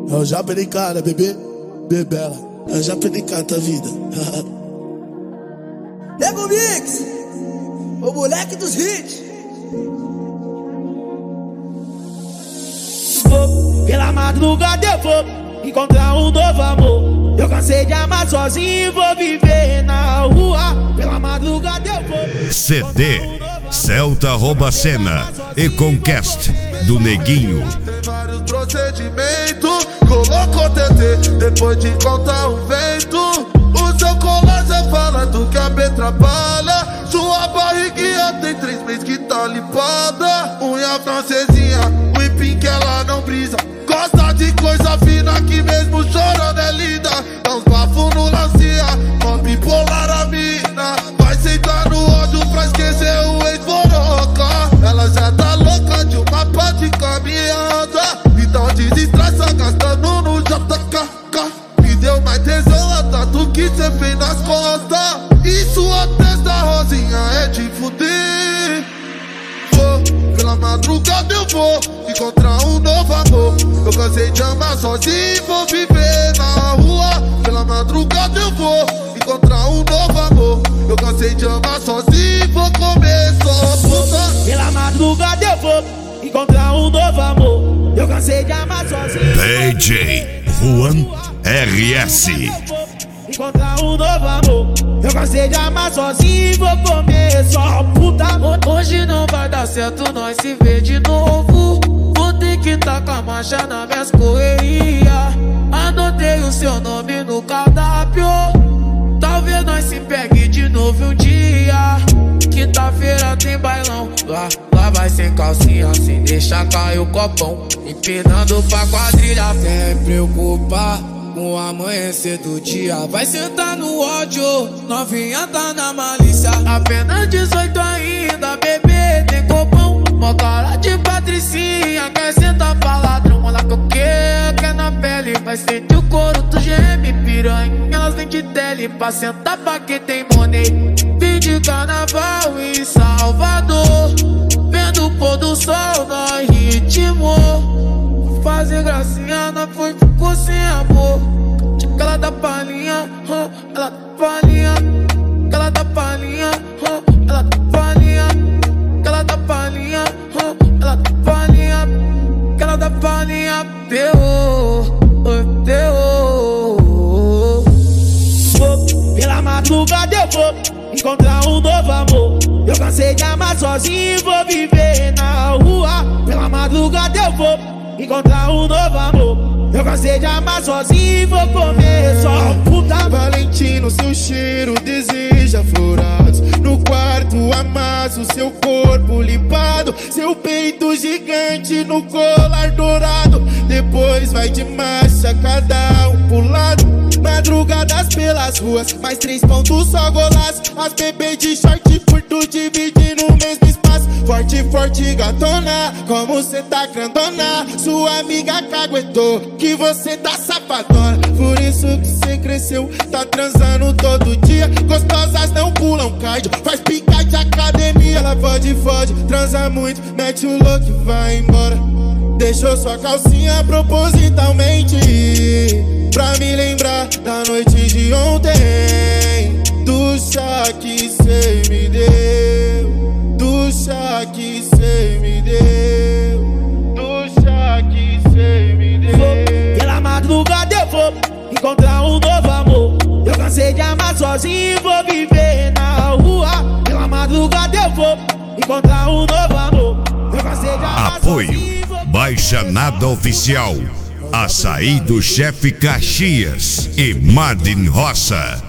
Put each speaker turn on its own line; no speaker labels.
É o Japerica, né, bebê? Bebela. É o Japerica, tua vida.
Nego Mix, o moleque dos hits.
Pela madrugada eu vou encontrar um novo amor. Eu cansei de amar sozinho, vou viver na rua. Pela madrugada eu vou.
CD Celta rouba cena e Conquest do Neguinho.
Tem vários procedimentos, colocou TT depois de contar o vento. O seu colar já fala do que a B trabalha. Sua barriguinha tem 3 meses que tá limpada. Unha francesinha, whipping que ela não brisa. Gosta de coisa fina que mesmo chorando é linda. Dá uns bafos no lancia, mó bipolar a mina. Vai sentar no ódio pra esquecer o ex-boroca. Ela já tá louca de uma pá de caminhada. Então desestressa gastando no JKK. Me deu mais tesão a tatu que cê fez nas costas. E sua testa rosinha é de fuder. Pela madrugada eu vou encontrar um novo amor. Eu cansei de amar sozinho, vou viver na rua. Pela madrugada eu vou encontrar um novo amor. Eu cansei de amar sozinho, vou comer só puta.
Pela madrugada eu vou encontrar um novo amor. Eu cansei de amar sozinho.
DJ Juan RS.
Encontrar um novo amor. Eu cansei de amar sozinho, vou comer só puta.
Hoje não vai dar certo, nós se vê de novo. Vou ter que tacar marcha na minhas correria. Anotei o seu nome no cardápio. Talvez nós se pegue de novo um dia. Quinta-feira tem bailão. Lá vai sem calcinha, sem deixar cair o copão. Empinando pra quadrilha, sem preocupar com o amanhecer do dia. Vai sentar no ódio, novinha tá na malícia. Apenas 18 ainda, bebê, tem copão. Mó cara de patricinha, quer sentar pra ladrão. Olha que eu quer na pele. Vai sentir o couro do geme, piranha. Elas vêm de tele pra sentar pra quem tem money. Vim de carnaval em Salvador, vendo o pôr do sol, nós ritmo. Fazer gracinha, nós ficou sem amor. Ela dá palhinha, ela dá palhinha. Ela dá palhinha, ela dá palhinha. Ela dá palhinha, ela dá palhinha. Ela dá palhinha, terror, terror.
Pela madrugada eu vou encontrar um novo amor. Eu cansei de amar sozinho, vou viver na rua. Pela madrugada eu vou encontrar um novo amor. Eu cansei de amar sozinho, vou comer só puta.
Valentino, seu cheiro deseja florados. No quarto amasso, seu corpo limpado. Seu peito gigante no colar dourado. Depois vai de marcha, cada um pro lado. Madrugadas pelas ruas, mais 3 pontos só golaço. As bebês de short curto dividindo o mesmo espaço. Forte, forte, gatona, como cê tá grandona. Sua amiga caguetou que você tá safadona. Por isso que cê cresceu, tá transando todo dia. Gostosas não pulam cardio, faz pica de academia. Ela fode, transa muito, mete o louco e vai embora. Deixou sua calcinha propositalmente pra me lembrar da noite de ontem. Do chá que cê me deu, do chá que cê me deu, do chá que cê me deu.
Pela madrugada eu vou encontrar um novo amor. Eu cansei de amar sozinho, vou viver na rua. Pela madrugada eu vou encontrar um novo amor. Eu cansei de amar
Apoio
sozinho.
Baixa Nada Oficial, Açaí do Chefe Caxias e Madin Roça.